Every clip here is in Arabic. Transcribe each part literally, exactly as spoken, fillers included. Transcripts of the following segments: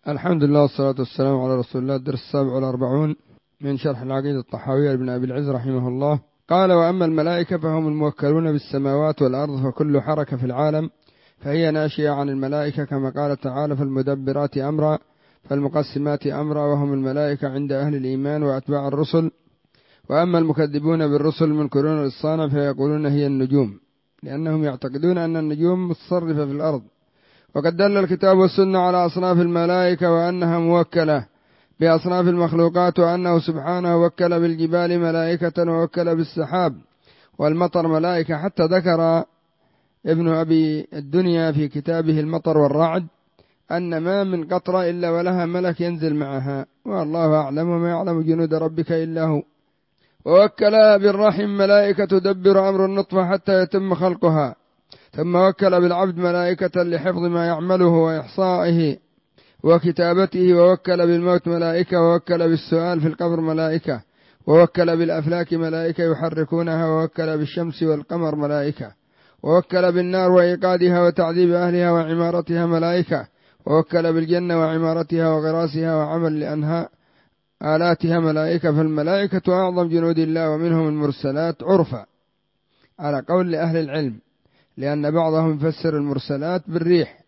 الحمد لله والصلاة والسلام على رسول الله. الدرس السابع والأربعون من شرح العقيدة الطحاوية لابن أبي العز رحمه الله. قال: وأما الملائكة فهم الموكلون بالسماوات والأرض، فكل حركة في العالم فهي ناشئة عن الملائكة، كما قال تعالى: فالمدبرات أمرا فالمقسمات أمرا، وهم الملائكة عند أهل الإيمان وأتباع الرسل. وأما المكذبون بالرسل المنكرون للصانع فيقولون هي النجوم، لأنهم يعتقدون أن النجوم متصرفة في الأرض. وقد دل الكتاب والسنة على أصناف الملائكة وأنها موكلة بأصناف المخلوقات، وأنه سبحانه وكل بالجبال ملائكة ووكل بالسحاب والمطر ملائكة، حتى ذكر ابن أبي الدنيا في كتابه المطر والرعد أن ما من قطرة إلا ولها ملك ينزل معها، والله أعلم وما يعلم جنود ربك إلا هو. ووكل بالرحم ملائكة تدبر أمر النطفة حتى يتم خلقها، ثم وكل بالعبد ملائكة لحفظ ما يعمله وإحصائه وكتابته، ووكل بالموت ملائكة، ووكل بالسؤال في القبر ملائكة، ووكل بالأفلاك ملائكة يحركونها، ووكل بالشمس والقمر ملائكة، ووكل بالنار وإيقادها وتعذيب أهلها وعمارتها ملائكة، ووكل بالجنة وعمارتها وغراسها وعمل لأنها آلاتها ملائكة. فالملائكة أعظم جنود الله، ومنهم المرسلات عرفا على قول لأهل العلم، لأن بعضهم يفسر المرسلات بالريح،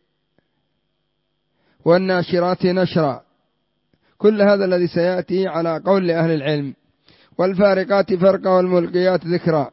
والناشرات نشرا، كل هذا الذي سيأتي على قول لأهل العلم. والفارقات فرقا والملقيات ذكرا،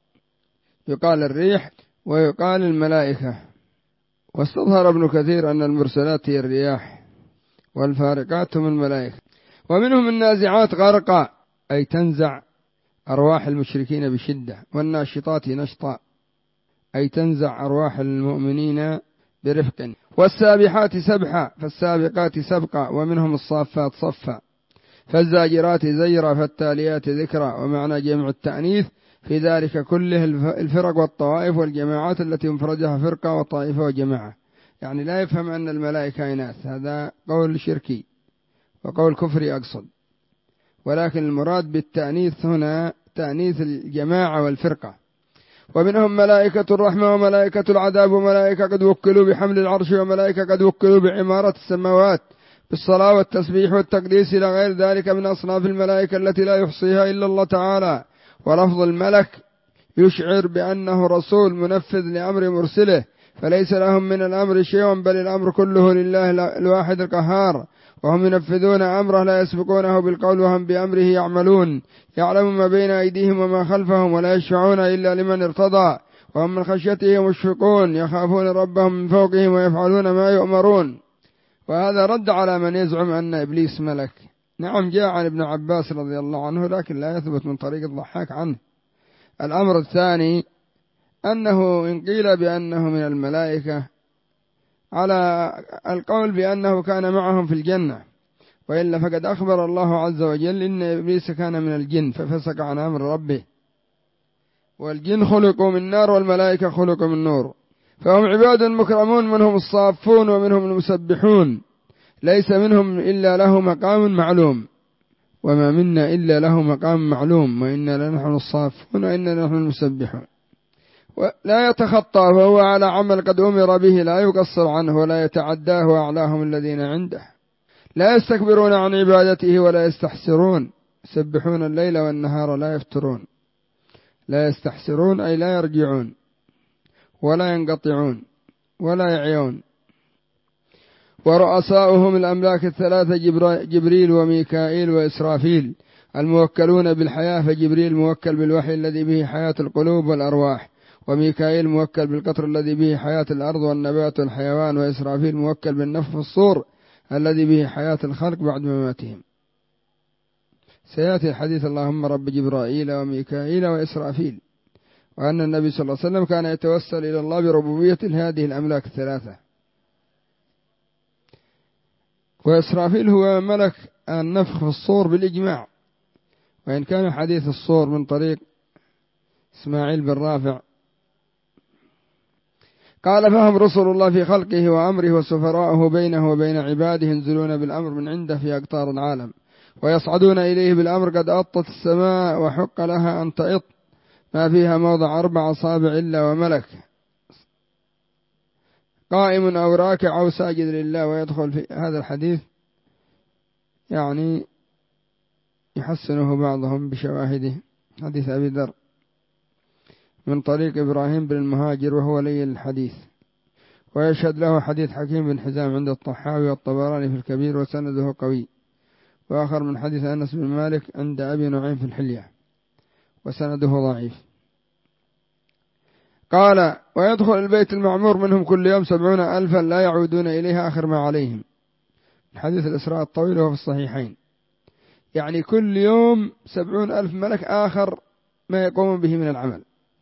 يقال الريح ويقال الملائكة. واستظهر ابن كثير أن المرسلات هي الرياح والفارقات هم الملائكة. ومنهم النازعات غرقا، أي تنزع أرواح المشركين بشدة، والناشطات نشطا، أي تنزع أرواح المؤمنين برفق. والسابحات سبحا فالسابقات سبقا، ومنهم الصافات صفا فالزاجرات زجرا فالتاليات ذكرا. ومعنى جمع التأنيث في ذلك كله الفرق والطوائف والجماعات التي انفردها فرقة وطائفة وجماعة، يعني لا يفهم أن الملائكة إناث، هذا قول شركي وقول كفري أقصد، ولكن المراد بالتأنيث هنا تأنيث الجماعة والفرقة. ومنهم ملائكة الرحمة وملائكة العذاب، وملائكة قد وكلوا بحمل العرش، وملائكة قد وكلوا بعمارة السماوات بالصلاة والتسبيح والتقديس إلى غير ذلك من أصناف الملائكة التي لا يحصيها إلا الله تعالى. ولفظ الملك يشعر بأنه رسول منفذ لأمر مرسله، فليس لهم من الأمر شيء، بل الأمر كله لله الواحد القهار، وهم ينفذون أمره لا يسبقونه بالقول، وهم بأمره يعملون، يعلم ما بين أيديهم وما خلفهم، ولا يشفعون إلا لمن ارتضى، وهم من خشيته مشفقون، يخافون ربهم من فوقهم ويفعلون ما يؤمرون. وهذا رد على من يزعم أن إبليس ملك. نعم، جاء عن ابن عباس رضي الله عنه، لكن لا يثبت من طريق الضحاك عنه. الأمر الثاني أنه إن قيل بأنه من الملائكة على القول بأنه كان معهم في الجنة، وإلا فقد أخبر الله عز وجل إن إبليس كان من الجن ففسق عن أمر ربه، والجن خلقوا من نار والملائكة خلقوا من نور، فهم عباد مكرمون، منهم الصافون ومنهم المسبحون، ليس منهم إلا له مقام معلوم، وما منا إلا له مقام معلوم، وإنا لنحن الصافون وإنا لنحن المسبحون. ولا يتخطى، فهو على عمل قد أمر به لا يقصر عنه ولا يتعداه، وأعلاهم الذين عنده لا يستكبرون عن عبادته ولا يستحسرون، يسبحون الليل والنهار لا يفترون. لا يستحسرون أي لا يرجعون ولا ينقطعون ولا يعيون. ورؤساؤهم الأملاك الثلاثة جبريل وميكائيل وإسرافيل الموكلون بالحياة، فجبريل موكل بالوحي الذي به حياة القلوب والأرواح، وميكائيل موكل بالقطر الذي به حياة الأرض والنبات والحيوان، وإسرافيل موكل بالنفخ في الصور الذي به حياة الخلق بعد مماتهم. سيأتي الحديث اللهم رب جبرائيل وميكائيل وإسرافيل، وأن النبي صلى الله عليه وسلم كان يتوسل إلى الله بربوبية هذه الأملاك الثلاثة. وإسرافيل هو ملك النفخ في الصور بالإجماع، وإن كان حديث الصور من طريق إسماعيل بن رافع. قال: فهم رسل الله في خلقه وأمره، وسفراءه بينه وبين عباده، ينزلون بالأمر من عنده في أقطار العالم، ويصعدون إليه بالأمر. قد أطت السماء وحق لها أن تئط، ما فيها موضع أربع أصابع إلا وملك قائم أو راكع أو ساجد لله. ويدخل في هذا الحديث يعني يحسنه بعضهم بشواهده. حديث أبي ذر من طريق إبراهيم بن المهاجر وهو لي الحديث، ويشهد له حديث حكيم بن حزام عند الطحاوي والطبراني في الكبير وسنده قوي، وآخر من حديث أنس بن مالك عند أبي نعيم في الحلية وسنده ضعيف. قال: ويدخل البيت المعمور منهم كل يوم سبعون ألفا لا يعودون إليها آخر ما عليهم. الحديث الإسراء الطويل وهو في الصحيحين، يعني كل يوم سبعون ألف ملك آخر ما يقومون به من العمل.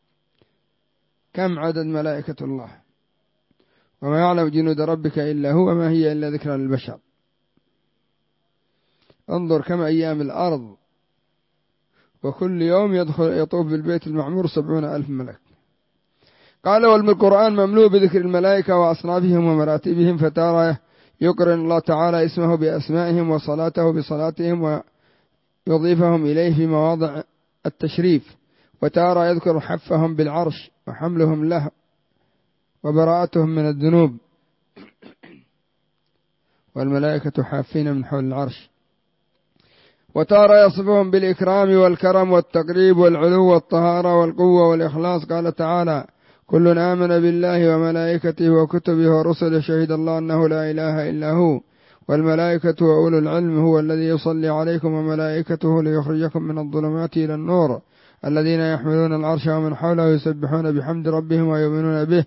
كم عدد ملائكة الله؟ وما يعلم جنود ربك إلا هو، ما هي إلا ذكرى للبشر. انظر كم أيام الأرض، وكل يوم يدخل يطوف بالبيت المعمور سبعون ألف ملك. قال: والقرآن مملوء بذكر الملائكة وأصنافهم ومراتبهم، فتارة يقرن الله تعالى اسمه بأسمائهم وصلاته بصلاتهم ويضيفهم إليه في مواضع التشريف، وتارة يذكر حفهم بالعرش وحملهم له وبراءتهم من الذنوب، والملائكة حافين من حول العرش. وتارة يصفهم بالإكرام والكرم والتقريب والعلو والطهارة والقوة والإخلاص. قال تعالى: كل آمن بالله وملائكته وكتبه ورسله شهد الله أنه لا إله إلا هو والملائكة وأولو العلم هو الذي يصلي عليكم وملائكته ليخرجكم من الظلمات إلى النور الذين يحملون العرش ومن حوله يسبحون بحمد ربهم ويؤمنون به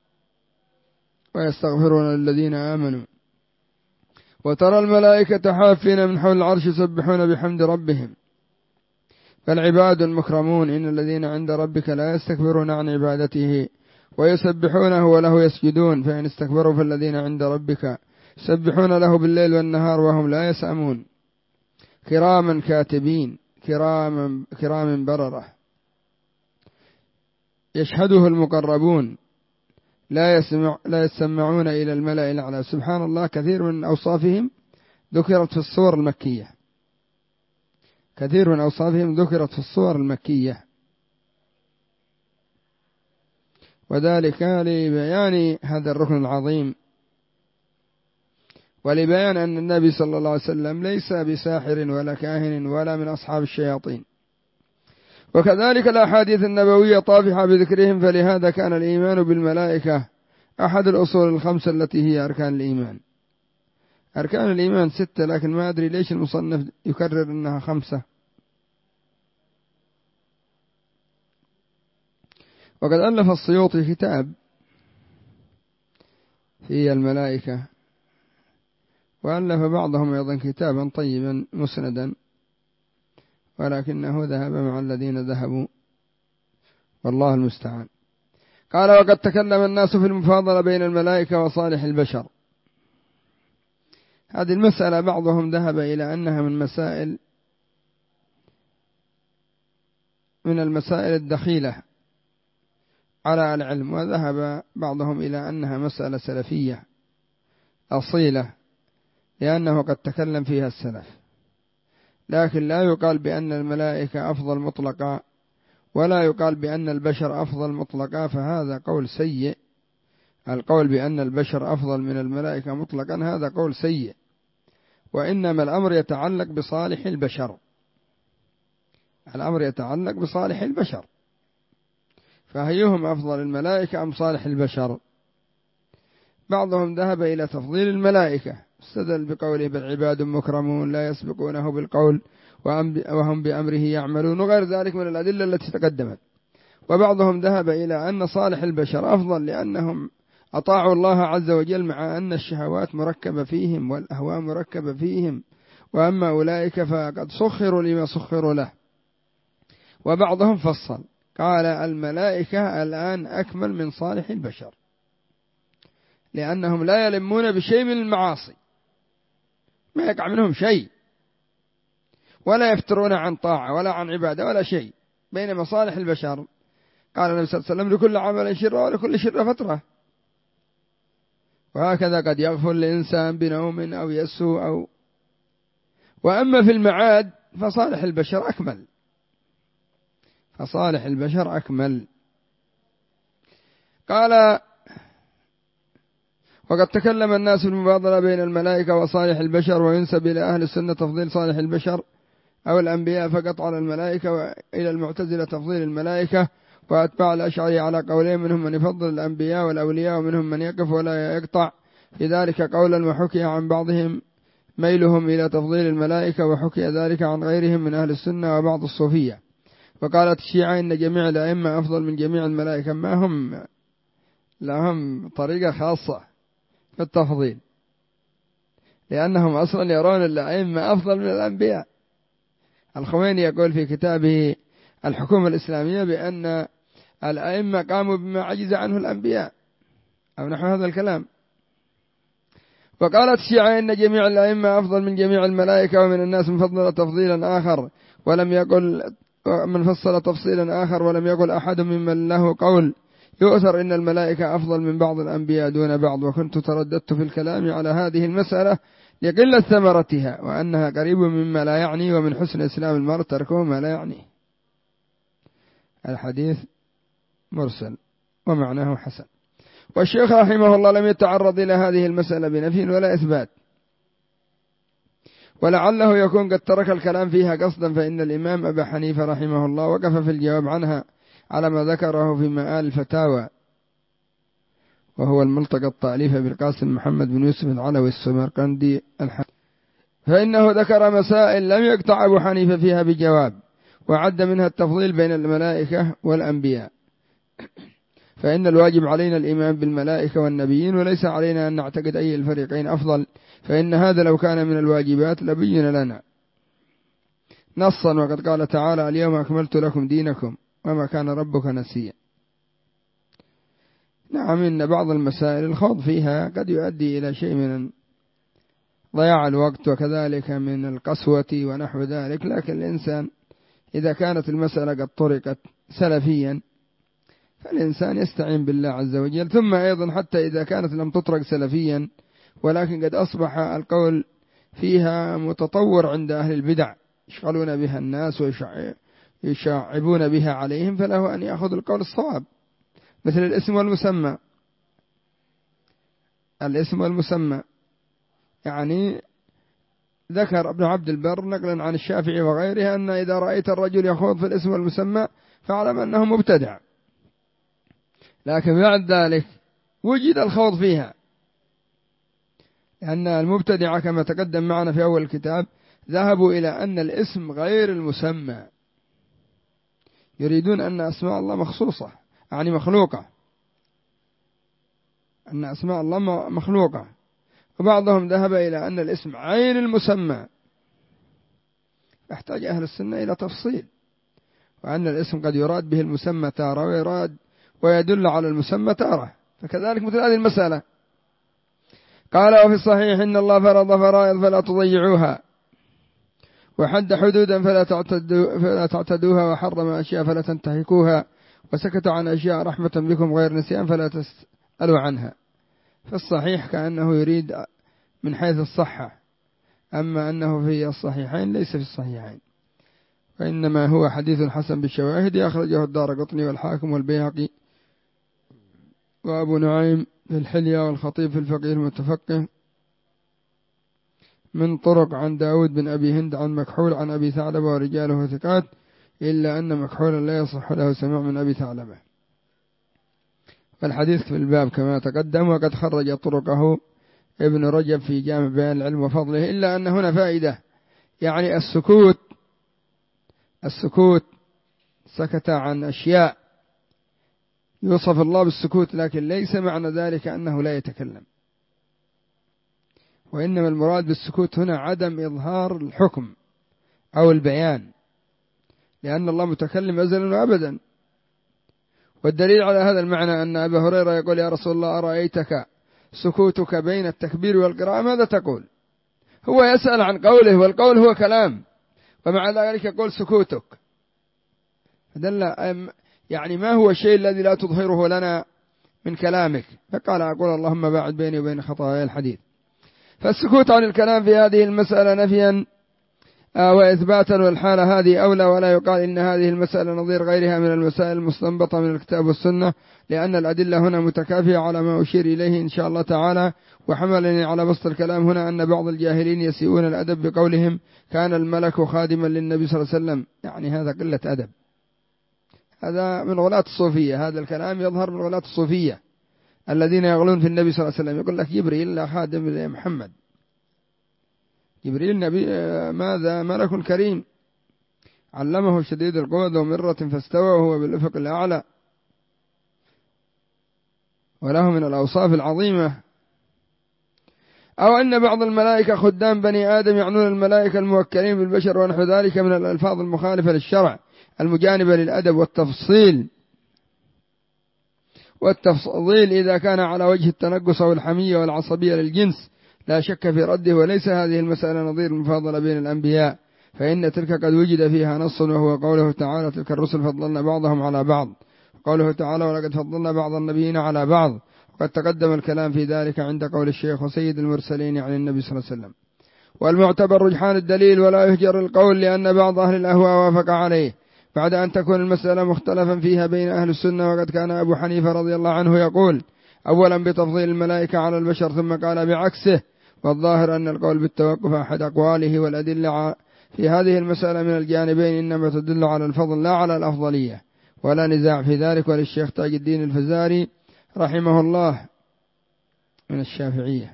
ويستغفرون للذين آمنوا. وترى الملائكة حافين من حول العرش يسبحون بحمد ربهم. فالعباد المكرمون إن الذين عند ربك لا يستكبرون عن عبادته ويسبحونه وله يسجدون، فإن استكبروا فالذين عند ربك يسبحون له بالليل والنهار وهم لا يسأمون، كراما كاتبين كراما كرام بررة يشهده المقربون لا يسمع لا يسمعون إلى الملأ الأعلى. سبحان الله، كثير من أوصافهم ذكرت في الصور المكية، كثير من أوصافهم ذكرت في الصور المكية، وذلك لبيان هذا الركن العظيم، ولبيان أن النبي صلى الله عليه وسلم ليس بساحر ولا كاهن ولا من أصحاب الشياطين. وكذلك الأحاديث النبوية طافحة بذكرهم، فلهذا كان الإيمان بالملائكة أحد الأصول الخمسة التي هي أركان الإيمان. أركان الإيمان ستة، لكن ما أدري ليش المصنف يكرر أنها خمسة. وقد ألف السيوطي كتاب في الملائكة، وألف بعضهم أيضا كتابا طيبا مسندا، ولكنه ذهب مع الذين ذهبوا، والله المستعان. قال: وقد تكلم الناس في المفاضلة بين الملائكة وصالح البشر. هذه المسألة بعضهم ذهب إلى أنها من مسائل من المسائل الدخيلة على العلم، وذهب بعضهم إلى أنها مسألة سلفية أصيلة، لأنه قد تكلم فيها السلف، لكن لا يقال بأن الملائكة أفضل مطلقا، ولا يقال بأن البشر أفضل مطلقا، فهذا قول سيء. القول بأن البشر أفضل من الملائكة مطلقا هذا قول سيء، وإنما الأمر يتعلق بصالح البشر، الأمر يتعلق بصالح البشر، فهيهم أفضل الملائكة أم صالح البشر؟ بعضهم ذهب إلى تفضيل الملائكة، استدل بقوله: بل عباد مكرمون لا يسبقونه بالقول وهم بأمره يعملون، وغير ذلك من الأدلة التي تقدمت. وبعضهم ذهب إلى أن صالح البشر أفضل لأنهم أطاعوا الله عز وجل، مع أن الشهوات مركبة فيهم والأهواء مركبة فيهم، وأما أولئك فقد سخروا لما سخروا له. وبعضهم فصل قال: الملائكة الآن أكمل من صالح البشر، لأنهم لا يلمون بشيء من المعاصي، ما يقع منهم شيء، ولا يفترون عن طاعة ولا عن عبادة ولا شيء، بينما صالح البشر قال النبي صلى الله عليه وسلم: لكل عمل شرة ولكل شرة فترة. وهكذا قد يغفل الإنسان بنوم أو يسهو أو وأما في المعاد فصالح البشر أكمل، فصالح البشر أكمل. قال: وقد تكلم الناس في المفاضلة بين الملائكة وصالح البشر، وينسب إلى أهل السنة تفضيل صالح البشر أو الأنبياء فقط على الملائكة، وإلى المعتزلة تفضيل الملائكة وأتباع الأشعري على قولين، منهم من يفضل الأنبياء والأولياء ومنهم من يقف ولا يقطع في ذلك قولا، وحكي عن بعضهم ميلهم إلى تفضيل الملائكة، وحكي ذلك عن غيرهم من أهل السنة وبعض الصوفية. وقالت الشيعة إن جميع الأئمة أفضل من جميع الملائكة، ما هم لهم طريقة خاصة في التفضيل، لأنهم أصلا يرون الأئمة أفضل من الأنبياء. الخميني يقول في كتابه الحكومة الإسلامية بأن الأئمة قاموا بما عجز عنه الأنبياء أو نحو هذا الكلام. وقالت الشيعة إن جميع الأئمة أفضل من جميع الملائكة، ومن الناس من فضل تفضيلا آخر ولم يقل من فصل تفصيلا آخر ولم يقل أحد ممن له قول يؤثر إن الملائكة أفضل من بعض الأنبياء دون بعض. وكنت ترددت في الكلام على هذه المسألة لقلة ثمرتها، وأنها قريب مما لا يعني، ومن حسن إسلام المرء تركه ما لا يعني. الحديث مرسل ومعناه حسن. والشيخ رحمه الله لم يتعرض إلى هذه المسألة بنفي ولا إثبات، ولعله يكون قد ترك الكلام فيها قصدا، فإن الإمام أبا حنيفة رحمه الله وقف في الجواب عنها على ما ذكره في مآل الفتاوى، وهو الملتقى التأليف بالقاسم محمد بن يوسف العلوي السمرقندي الحنيفي، فإنه ذكر مسائل لم يقطع أبو حنيفة فيها بجواب، وعد منها التفضيل بين الملائكة والأنبياء. فإن الواجب علينا الإيمان بالملائكة والنبيين، وليس علينا أن نعتقد أي الفريقين أفضل، فإن هذا لو كان من الواجبات لبين لنا نصا. وقد قال تعالى اليوم أكملت لكم دينكم وما كان ربك نسيا. نعم، إن بعض المسائل الخوض فيها قد يؤدي إلى شيء من ضياع الوقت، وكذلك من القسوة ونحو ذلك، لكن الإنسان إذا كانت المسألة قد طرقت سلفيا فالإنسان يستعين بالله عز وجل. ثم أيضا حتى إذا كانت لم تطرق سلفيا ولكن قد أصبح القول فيها متطور عند أهل البدع يشغلون بها الناس ويشعبون بها عليهم، فله أن يأخذ القول الصواب، مثل الاسم والمسمى. الاسم والمسمى يعني ذكر ابن عبد البر نقلا عن الشافعي وغيره أن إذا رأيت الرجل يخوض في الاسم والمسمى فاعلم أنه مبتدع، لكن بعد ذلك وجد الخوض فيها، لأن المبتدعة كما تقدم معنا في أول الكتاب ذهبوا إلى أن الاسم غير المسمى، يريدون أن أسماء الله مخصوصة يعني مخلوقة، أن أسماء الله مخلوقة. وبعضهم ذهب إلى أن الاسم عين المسمى، يحتاج أهل السنة إلى تفصيل، وأن الاسم قد يراد به المسمى تارة ويراد ويدل على المسمى تارة، فكذلك مثل هذه المسألة. قال وفي الصحيح إن الله فرض فرائض فلا تضيعوها، وحد حدودا فلا تعتدوا فلا تعتدوها، وحرم أشياء فلا تنتهكوها، وسكت عن أشياء رحمة بكم غير نسيان فلا تسألوا عنها. فالصحيح كأنه يريد من حيث الصحة، أما أنه في الصحيحين ليس في الصحيحين، وإنما هو حديث حسن بالشواهد أخرجه الدارقطني والحاكم والبيهقي وأبو نعيم في الحلية والخطيب في الفقيه المتفقه من طرق عن داود بن أبي هند عن مكحول عن أبي ثعلبة ورجاله ثقات، إلا أن مكحولا لا يصح له سماع من أبي ثعلبة. والحديث في الباب كما تقدم، وقد خرج طرقه ابن رجب في جامع بيان العلم وفضله، إلا أن هنا فائدة، يعني السكوت السكوت سكت عن أشياء يوصف الله بالسكوت، لكن ليس معنى ذلك أنه لا يتكلم، وإنما المراد بالسكوت هنا عدم إظهار الحكم أو البيان، لأن الله متكلم أزلا وأبدا. والدليل على هذا المعنى أن أبا هريرة يقول يا رسول الله أرأيتك سكوتك بين التكبير والقراءة ماذا تقول؟ هو يسأل عن قوله، والقول هو كلام، ومع ذلك يقول سكوتك، فدل يعني ما هو الشيء الذي لا تظهره لنا من كلامك؟ فقال أقول اللهم باعد بيني وبين خطاياي الحديث. فالسكوت عن الكلام في هذه المسألة نفيا وإثباتا، والحالة هذه أولى، ولا يقال إن هذه المسألة نظير غيرها من المسائل المستنبطة من الكتاب والسنة، لأن الأدلة هنا متكافئة على ما أشير إليه إن شاء الله تعالى. وحملني على بسط الكلام هنا أن بعض الجاهلين يسيئون الأدب بقولهم كان الملك خادما للنبي صلى الله عليه وسلم، يعني هذا قلة أدب، هذا من غلاة الصوفية، هذا الكلام يظهر من غلاة الصوفية الذين يغلون في النبي صلى الله عليه وسلم. يقول لك جبريل لا خادم لمحمد، جبريل نبي ماذا ملك كريم علمه شديد القوى ذو مرة فاستوى وهو بالأفق الأعلى، وله من الأوصاف العظيمة. أو أن بعض الملائكة خدام بني آدم يعنون الملائكة الموكلين بالبشر ونحو ذلك من الألفاظ المخالفة للشرع المجانبة للأدب والتفصيل والتفضيل إذا كان على وجه التنقص والحمية والعصبية للجنس لا شك في رده. وليس هذه المسألة نظير المفاضلة بين الأنبياء، فإن تلك قد وجد فيها نص، وهو قوله تعالى تلك الرسل فضلنا بعضهم على بعض، قوله تعالى ولقد فضلنا بعض النبيين على بعض، وقد تقدم الكلام في ذلك عند قول الشيخ وسيد المرسلين عن النبي صلى الله عليه وسلم. والمعتبر رجحان الدليل ولا يهجر القول، لأن بعض أهل الأهواء وافق عليه بعد أن تكون المسألة مختلفا فيها بين أهل السنة. وقد كان أبو حنيفة رضي الله عنه يقول أولا بتفضيل الملائكة على البشر، ثم قال بعكسه، والظاهر أن القول بالتوقف أحد أقواله، والأدلة في هذه المسألة من الجانبين إنما تدل على الفضل لا على الأفضلية، ولا نزاع في ذلك. وللشيخ تاج الدين الفزاري رحمه الله من الشافعية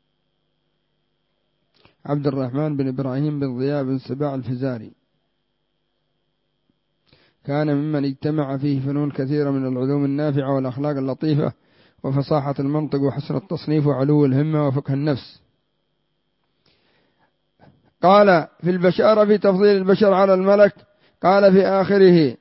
عبد الرحمن بن إبراهيم بن ضياء بن سباع الفزاري، كان ممن اجتمع فيه فنون كثيرة من العلوم النافعة والأخلاق اللطيفة وفصاحة المنطق وحسن التصنيف وعلو الهمة وفقه النفس. قال في البشارة في تفضيل البشر على الملك، قال في آخره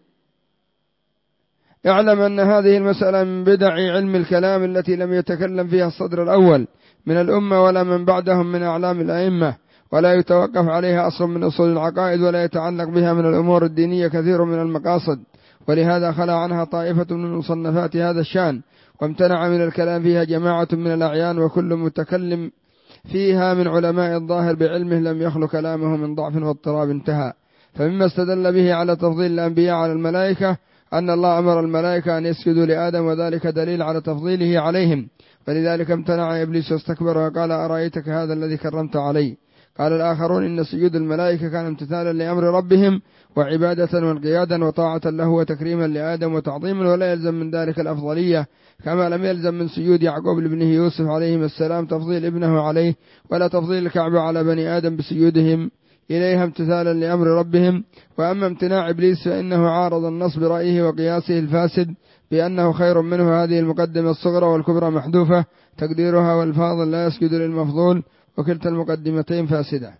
اعلم أن هذه المسألة من بدع علم الكلام التي لم يتكلم فيها الصدر الأول من الأمة ولا من بعدهم من أعلام الأئمة، ولا يتوقف عليها أصل من أصول العقائد، ولا يتعلق بها من الأمور الدينية كثير من المقاصد، ولهذا خلى عنها طائفة من مصنفات هذا الشأن، وامتنع من الكلام فيها جماعة من الأعيان، وكل متكلم فيها من علماء الظاهر بعلمه لم يخلو كلامه من ضعف واضطراب. انتهى. فمما استدل به على تفضيل الأنبياء على الملائكة أن الله أمر الملائكة أن يسجدوا لآدم، وذلك دليل على تفضيله عليهم، فلذلك امتنع إبليس واستكبر وقال أرأيتك هذا الذي كرمت علي. قال الآخرون إن سجود الملائكة كان امتثالا لأمر ربهم وعبادة وانقيادا وطاعة له وتكريما لآدم وتعظيما، ولا يلزم من ذلك الأفضلية، كما لم يلزم من سجود يعقوب لابنه يوسف عليهما السلام تفضيل ابنه عليه، ولا تفضيل الكعبة على بني آدم بسجودهم إليها امتثالا لأمر ربهم. وأما امتناع إبليس فإنه عارض النص برأيه وقياسه الفاسد بأنه خير منه. هذه المقدمة الصغرى والكبرى محذوفة تقديرها والفاضل لا يسجد للمفضول، وكلتا المقدمتين فاسدة.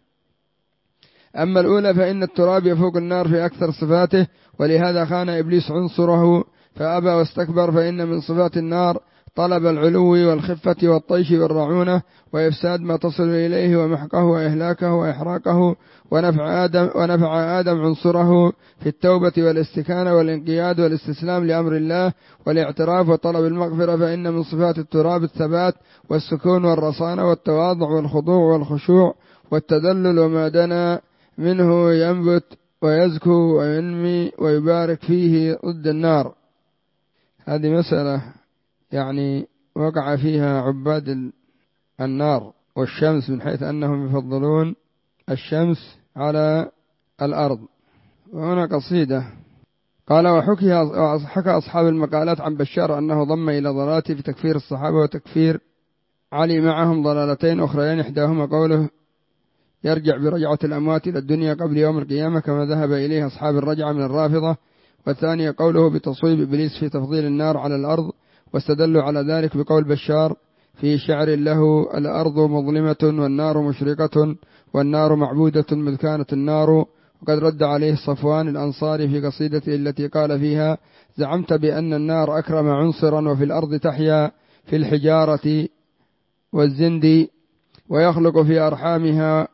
أما الأولى فإن التراب يفوق النار في أكثر صفاته، ولهذا خان إبليس عنصره فأبى واستكبر، فإن من صفات النار طلب العلو والخفة والطيش والرعونة وإفساد ما تصل إليه ومحقه وإهلاكه وإحراقه. ونفع آدم, ونفع آدم عنصره في التوبة والاستكانة والانقياد والاستسلام لأمر الله والاعتراف وطلب المغفرة، فإن من صفات التراب الثبات والسكون والرصانة والتواضع والخضوع والخشوع والتذلل، وما دنا منه ينبت ويزكو وينمي ويبارك فيه ضد النار. هذه مسألة يعني وقع فيها عباد النار والشمس، من حيث أنهم يفضلون الشمس على الأرض. وهنا قصيدة قال وحكي حكى أصحاب المقالات عن بشار أنه ضم إلى ضلاته في تكفير الصحابة وتكفير علي معهم ضلالتين أخريين، إحداهما قوله يرجع برجعة الأموات إلى الدنيا قبل يوم القيامة كما ذهب إليه أصحاب الرجعة من الرافضة، والثانية قوله بتصويب إبليس في تفضيل النار على الأرض، واستدلوا على ذلك بقول بشار في شعر له الأرض مظلمة والنار مشرقة والنار معبودة مذ كانت النار. وقد رد عليه صفوان الأنصاري في قصيدته التي قال فيها زعمت بأن النار أكرم عنصرا وفي الأرض تحيا في الحجارة والزند ويخلق في أرحامها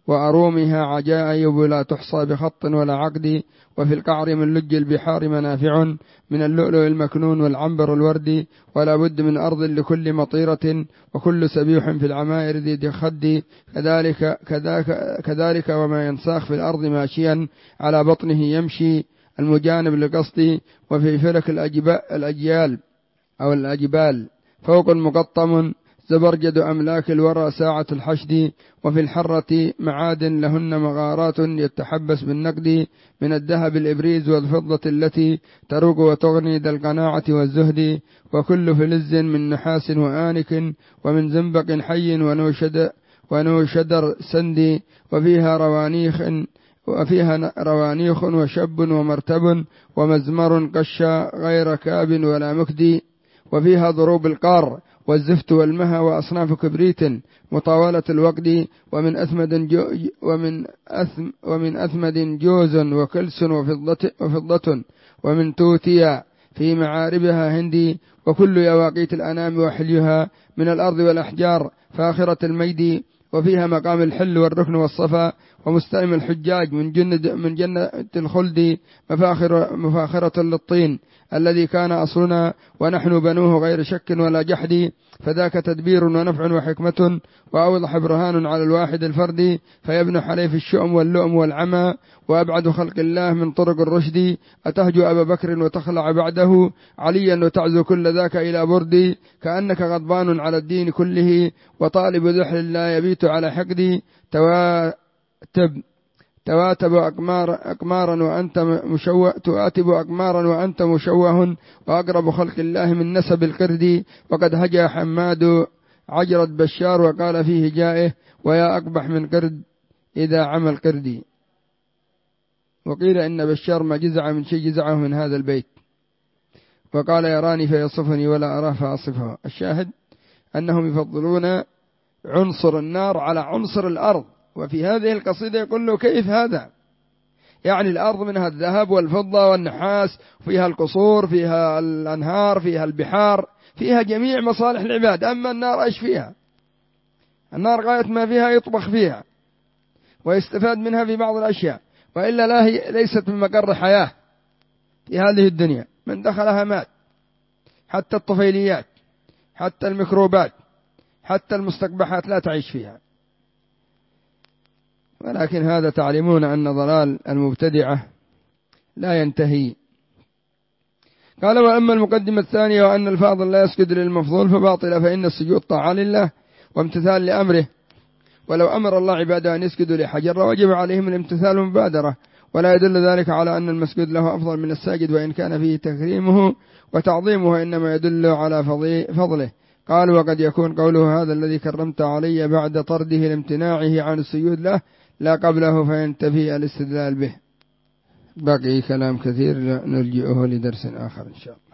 وأرومها عجائب لا تحصى بخط ولا عقد، وفي القعر من لج البحار منافع، من اللؤلؤ المكنون والعنبر الوردي، ولا بد من أرض لكل مطيرة، وكل سبيح في العمائر ذي خد، كذلك, كذلك, كذلك وما ينساخ في الأرض ماشيا على بطنه يمشي المجانب لقصد، وفي فلك الأجيال أو الأجبال فوق مقطم زبرجد أملاك الورى ساعة الحشد، وفي الحرة معادن لهن مغارات يتحبس بالنقد، من الذهب الإبريز والفضة التي تروق وتغني ذا القناعة والزهد، وكل فلز من نحاس وآنك، ومن زنبق حي ونوشد ونوشدر سندي، وفيها روانيخ وفيها روانيخ وشب ومرتب ومزمر قشا غير كاب ولا مكدي، وفيها ضروب القار والزفت والمها وأصناف كبريت مطاولة الوقد، ومن أثمد جو ومن أثم ومن أثمد جوز وكلس وفضة, وفضة ومن توتيا في معاربها هندي، وكل يواقيت الأنام وحليها من الأرض والأحجار فاخرة الميد، وفيها مقام الحل والركن والصفا، ومستلم الحجاج من جنة من جنة الخلد، مفاخر مفاخرة للطين الذي كان أصلنا ونحن بنوه غير شك ولا جحد، فذاك تدبير ونفع وحكمة، وأوضح برهان على الواحد الفردي، فيبنح عليه في الشؤم واللؤم والعمى، وأبعد خلق الله من طرق الرشد، أتهجو أبا بكر وتخلع بعده عليا وتعزو كل ذاك إلى بردي، كأنك غضبان على الدين كله وطالب ذحل لا يبيت على حقدي، تواتب تواتب أقمار أقمارا وأنت مشوه تواتب أقمارا وأنت مشوه، وأقرب خلق الله من نسب القرد، وقد هجا حماد عجرت بشار وقال فيه جائه ويا أقبح من قرد إذا عمل قردي. وقيل إن بشار ما جزع من شيء جزعه من هذا البيت، وقال يراني فيصفني ولا أراه فأصفه. الشاهد أنهم يفضلون عنصر النار على عنصر الأرض، وفي هذه القصيدة يقول له كيف هذا؟ يعني الأرض منها الذهب والفضة والنحاس، فيها القصور، فيها الأنهار، فيها البحار، فيها جميع مصالح العباد، أما النار إيش فيها؟ النار غاية ما فيها يطبخ فيها ويستفاد منها في بعض الأشياء، وإلا لا هي ليست من مقر حياة في هذه الدنيا، من دخلها مات، حتى الطفيليات، حتى الميكروبات، حتى المستقبحات لا تعيش فيها. ولكن هذا تعلمون أن ضلال المبتدعة لا ينتهي. قال وأما المقدمة الثانية وأن الفاضل لا يسجد للمفضول فباطلة، فإن السجود طاعة لله وامتثال لأمره، ولو أمر الله عباده أن يسجدوا لحجر وجب عليهم الامتثال مبادرة، ولا يدل ذلك على أن المسجود له أفضل من الساجد وإن كان فيه تكريمه وتعظيمه، إنما يدل على فضله. قال وقد يكون قوله هذا الذي كرمت علي بعد طرده لامتناعه عن السجود له لا قبله فينتفي الاستدلال به. باقي كلام كثير نلجئه لدرس آخر إن شاء الله.